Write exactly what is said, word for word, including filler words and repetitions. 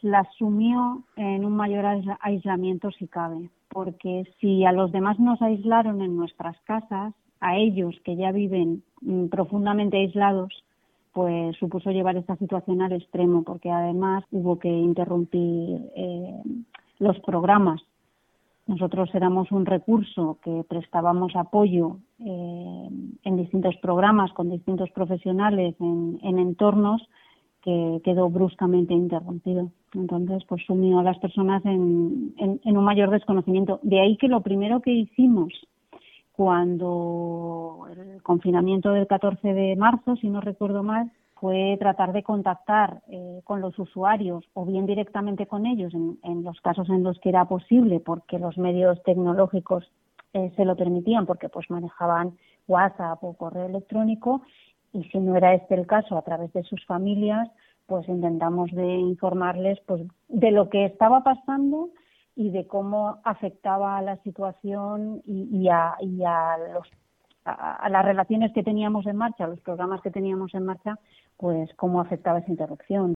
las sumió en un mayor aislamiento si cabe, porque si a los demás nos aislaron en nuestras casas, a ellos que ya viven mm, profundamente aislados, pues supuso llevar esta situación al extremo, porque además hubo que interrumpir eh, los programas. Nosotros éramos un recurso que prestábamos apoyo eh, en distintos programas con distintos profesionales en, en entornos que quedó bruscamente interrumpido. Entonces, pues sumió a las personas en, en, en un mayor desconocimiento. De ahí que lo primero que hicimos cuando el confinamiento del catorce de marzo, si no recuerdo mal, fue tratar de contactar eh, con los usuarios o bien directamente con ellos en, en los casos en los que era posible, porque los medios tecnológicos eh, se lo permitían, porque pues manejaban WhatsApp o correo electrónico, y si no era este el caso, a través de sus familias, pues intentamos de informarles pues de lo que estaba pasando y de cómo afectaba a la situación y, y, a, y a, los, a, a las relaciones que teníamos en marcha, los programas que teníamos en marcha, pues cómo afectaba esa interrupción.